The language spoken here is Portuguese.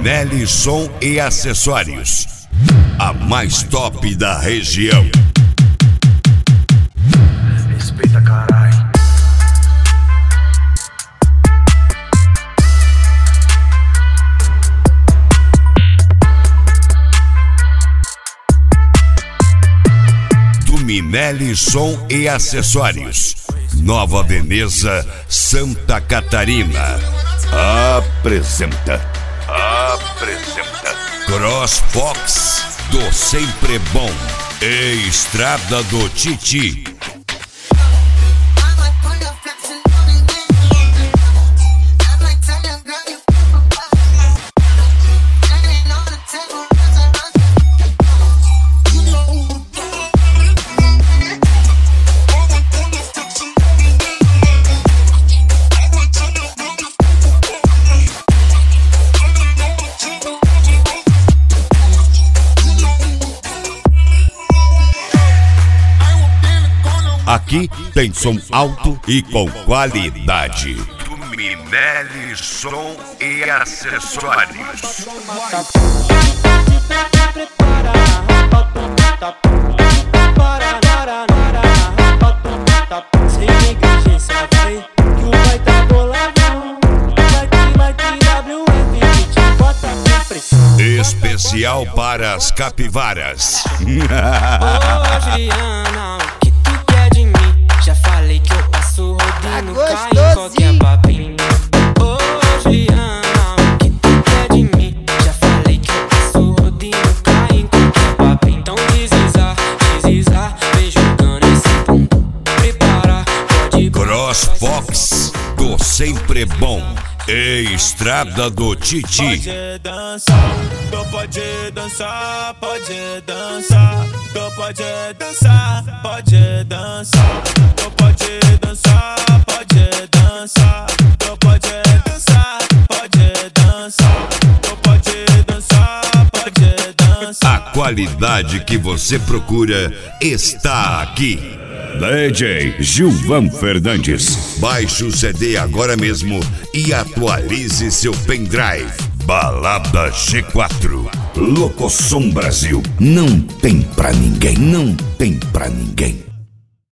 Minelli Som e Acessórios, a mais top da região. Respeita, caralho. Do Minelli Som e Acessórios, Nova Veneza, Santa Catarina. Apresenta CrossFox do Sempre Bom e Estrada do Titi. Aqui tem som alto e com qualidade. Do Minelli Som e Acessórios. Sem negligência, vai que o vai tá boladão. Vai que WF te bota com pressão. Especial para as capivaras. Ô, Juliana, já falei que eu passo rodando, cai em qualquer papinho. Ô, Juliana, o que tu quer de mim? Já falei que eu passo rodando, cai em qualquer papinho. Então desliza, vem jogando esse pum. Prepara, pode CrossFox do Sempre Bom e Estrada do Titi. Pode dançar, tu pode dançar, pode dançar. Tu pode dançar, pode dançar. Tu pode dançar, pode dançar. Tu pode dançar, pode dançar. Tu pode dançar, pode dançar. A qualidade que você procura está aqui. DJ Gilvan Fernandes. Baixe o CD agora mesmo e atualize seu pendrive. Balada G4. Locosom Brasil. Não tem pra ninguém, não tem pra ninguém.